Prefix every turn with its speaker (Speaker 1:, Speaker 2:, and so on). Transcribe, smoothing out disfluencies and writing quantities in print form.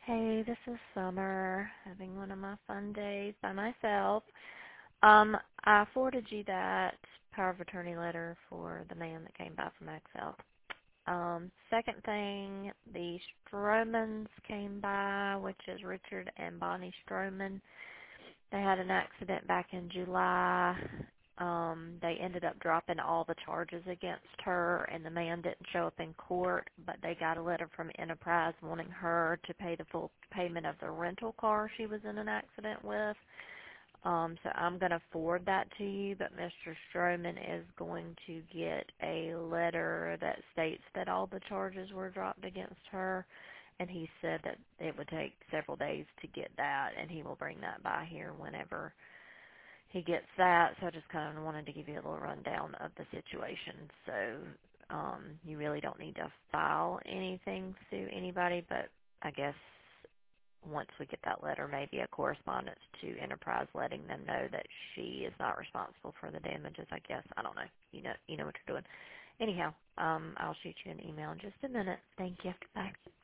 Speaker 1: Hey, this is Summer, having one of my fun days by myself. I forwarded you that power of attorney letter for the man that came by from Excel. Second thing, the Stromans came by, which is Richard and Bonnie Stroman. They had an accident back in July. They ended up dropping all the charges against her, and the man didn't show up in court, but they got a letter from Enterprise wanting her to pay the full payment of the rental car she was in an accident with. So I'm going to forward that to you, but Mr. Stroman is going to get a letter that states that all the charges were dropped against her, and he said that it would take several days to get that, and he will bring that by here whenever he gets that. So I just kind of wanted to give you a little rundown of the situation. So you really don't need to file anything to anybody, but I guess once we get that letter, maybe a correspondence to Enterprise letting them know that she is not responsible for the damages, I guess. I don't know. You know what you're doing. Anyhow, I'll shoot you an email in just a minute. Thank you. Bye.